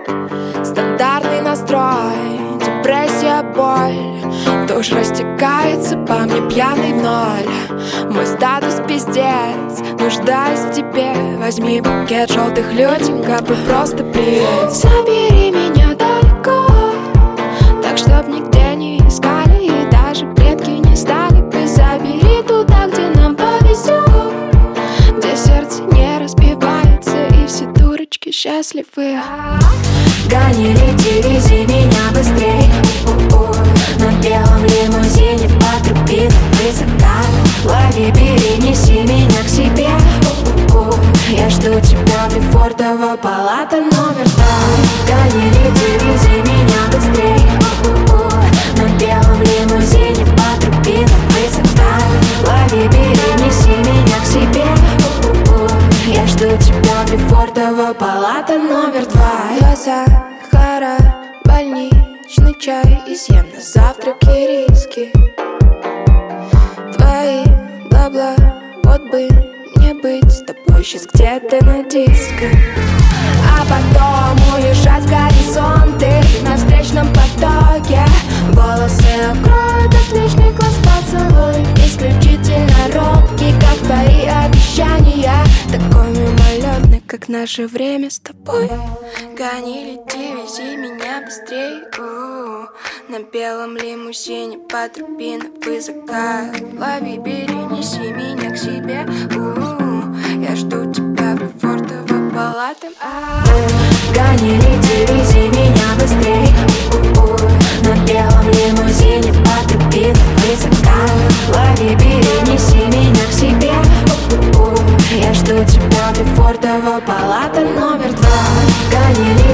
Стандартный настрой, депрессия, боль. Душ растекается по мне пьяный в ноль. Мой статус пиздец, нуждаюсь в тебе. Возьми букет желтых лютенько, вы просто приедь. Забери меня далеко, так чтоб нигде не искали и даже предки не стали бы. Забери туда, где нам повезет, где сердце не разбивается и все дурочки счастливы. Гони, лети, вези меня быстрей. На белом лимузине по трубинам высока. Лови, бери, неси меня к себе. Я жду тебя в Лефортово, палата номер 2. Гони, лети, вези меня быстрей. На белом лимузине по трубинам высока. Лови, бери, неси меня к себе. Я жду тебя в Лефортово, палата номер 2. Я Сахара, больничный чай и съем на завтраке риски. Твои бла-бла, вот бы мне быть с тобой сейчас где-то на диско. А потом уезжать в горизонты на встречном потоке. Волосы укроют отличный класс поцелуй. Исключительно робкий, как твои обещания. Такой мимолетный, как наше время с тобой. Гони, лети, вези меня быстрей. На белом лимузине по трубинам высока. Лови, бери, неси меня к себе. Я жду тебя в Лефортово, палата. Гони, лети, вези меня быстрей. На белом лимузине по трубинам высока. Лови, бери, неси меня к себе. Я жду тебя в Лефортово, палата номер 2. Гони,